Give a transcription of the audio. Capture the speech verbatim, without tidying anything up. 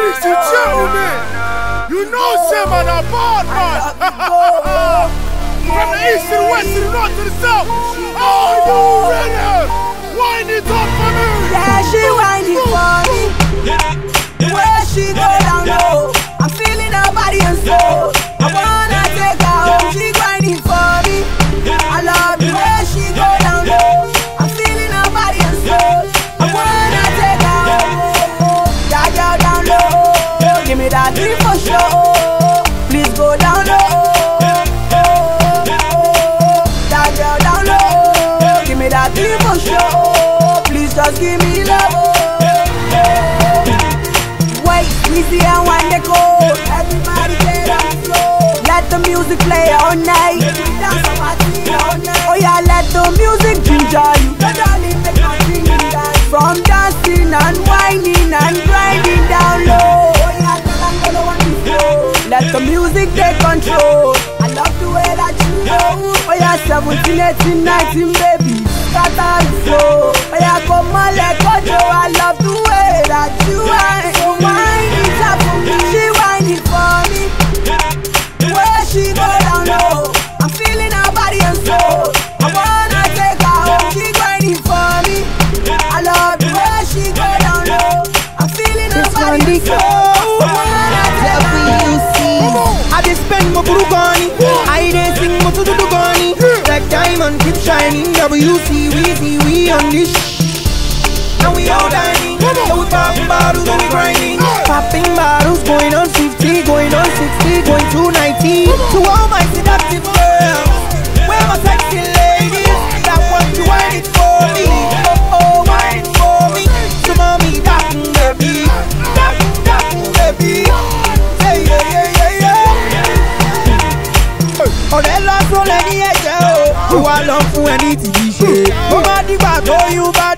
Ladies and gentlemen, you know Sam and a bad man. From the east to the west to the north to the south. Are you ready? Wind it up for me. Yeah, she wind it for me. Where she go down low, I'm feeling her body and soul. I wanna take her home, she grinding for me. I love the way she go down low, I'm feeling her body and soul. I wanna take her home. That girl down low, give me that dream for sure. Please go down low. That girl down low, give me that dream for sure. Please just give me love. Weezy and one they go. Everybody get on the floor. Let the music play all night. Dance on my team all night. Oh yeah, let the music ginger you. The darling make my dream dance. From dancing and whining and grinding down low. Oh yeah, tell them they don't want to flow. Let the music take control. I love the way that you know. Oh yeah, seventeen, eighteen, nineteen, baby. Scatter the flow. Oh yeah, come on, let go, Joe. I love the way that you whine. So whine it up for me. She whine it for me. Where she go down low, I'm feeling her body and soul. I wanna take her home. She whine it for me. I love the way she go down low, I'm feeling her body and soul. I wanna take her home. I just spend my Burugani. I didn't sing my Tudugani. Like diamond keep shining. W C, we see, we on this. And we all dining. So we popping bottles and we grinding. Popping bottles, going on fifty, going on sixty, going to ninety. To all my seductive girls, where my sexy ladies that want to wine it for me. Oh, oh, wine it for me. So mommy, dapping baby, dapping, dapping baby. Hey, yeah, yeah, yeah, yeah. Oh, they love so many, yeah, oh. You are love for any T V show. Nobody but you, but